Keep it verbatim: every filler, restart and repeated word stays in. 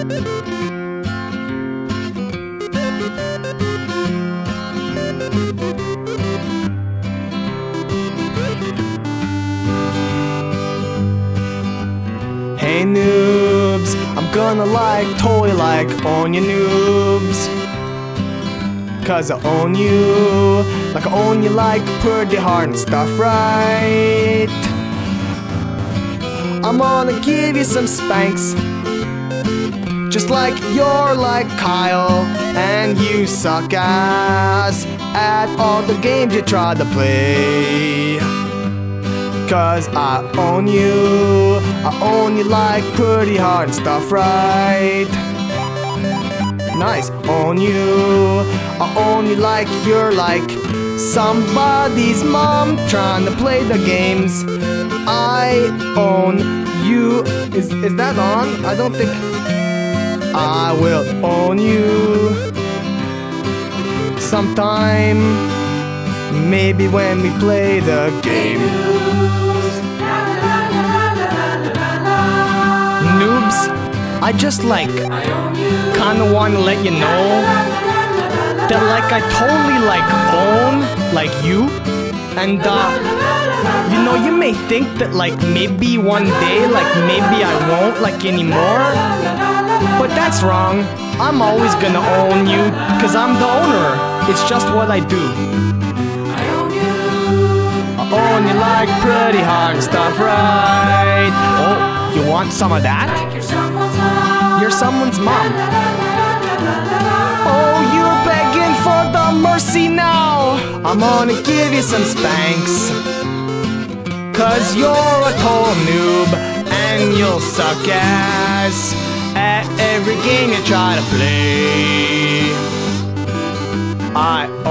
Hey noobs, I'm gonna like, totally like, own you noobs. Cause I own you, like I own you like pretty hard and stuff, right? I'm gonna give you some spanks, just like you're like Kyle, and you suck ass at all the games you try to play. Cause I own you, I own you like pretty hard and stuff, right? Nice, own you, I own you like you're like somebody's mom trying to play the games. I own you. Is, is that on? I don't think. I will own you sometime, maybe when we play the game. Noobs, I just like kinda wanna let you know that like I totally like own like you, and uh you know, you may think that like maybe one day like maybe I won't like anymore, but that's wrong. I'm always gonna own you cause I'm the owner. It's just what I do. I own you like pretty hard and stuff, right? Oh, you want some of that? You're someone's mom. Oh, you're begging for the mercy now. I'm gonna give you some spanks, cause you're a total noob and you'll suck ass at every game you try to play. I